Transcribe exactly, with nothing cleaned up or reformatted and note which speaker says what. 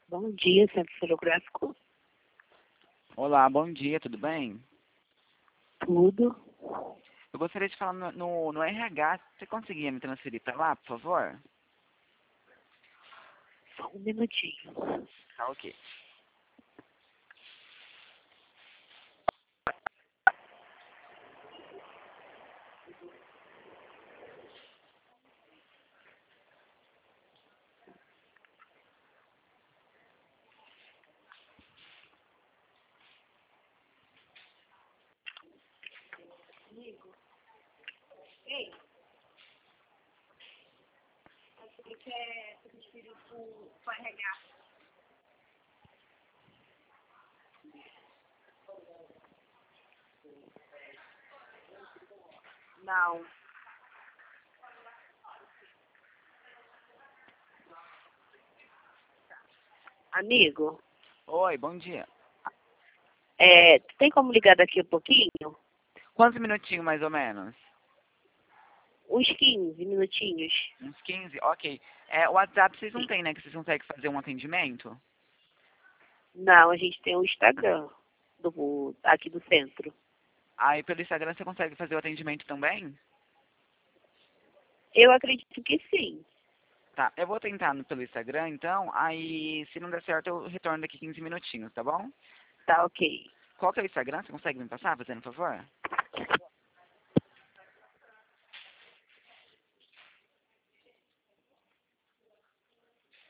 Speaker 1: Bom dia, Centro Fotográfico.
Speaker 2: Olá, bom dia, tudo bem?
Speaker 1: Tudo.
Speaker 2: Eu gostaria de falar no, no, no R H. Você conseguia me transferir para lá, por favor?
Speaker 1: Só um minutinho.
Speaker 2: Tá, ok.
Speaker 1: Ei, você quer transferir para o R H? Não. Amigo,
Speaker 2: Oi, bom dia.
Speaker 1: é, tem como ligar daqui a pouquinho?
Speaker 2: Quantos minutinhos, mais ou menos?
Speaker 1: Uns quinze minutinhos.
Speaker 2: Uns quinze? Ok. É, o WhatsApp vocês não têm, né? Que vocês conseguem fazer um atendimento?
Speaker 1: Não, a gente tem o Instagram do, aqui do centro.
Speaker 2: Aí pelo Instagram você consegue fazer o atendimento também?
Speaker 1: Eu acredito que sim.
Speaker 2: Tá, eu vou tentar no, pelo Instagram, então. Aí, se não der certo, eu retorno daqui quinze minutinhos, tá bom?
Speaker 1: Tá ok.
Speaker 2: Qual que é o Instagram? Você consegue me passar, fazendo favor?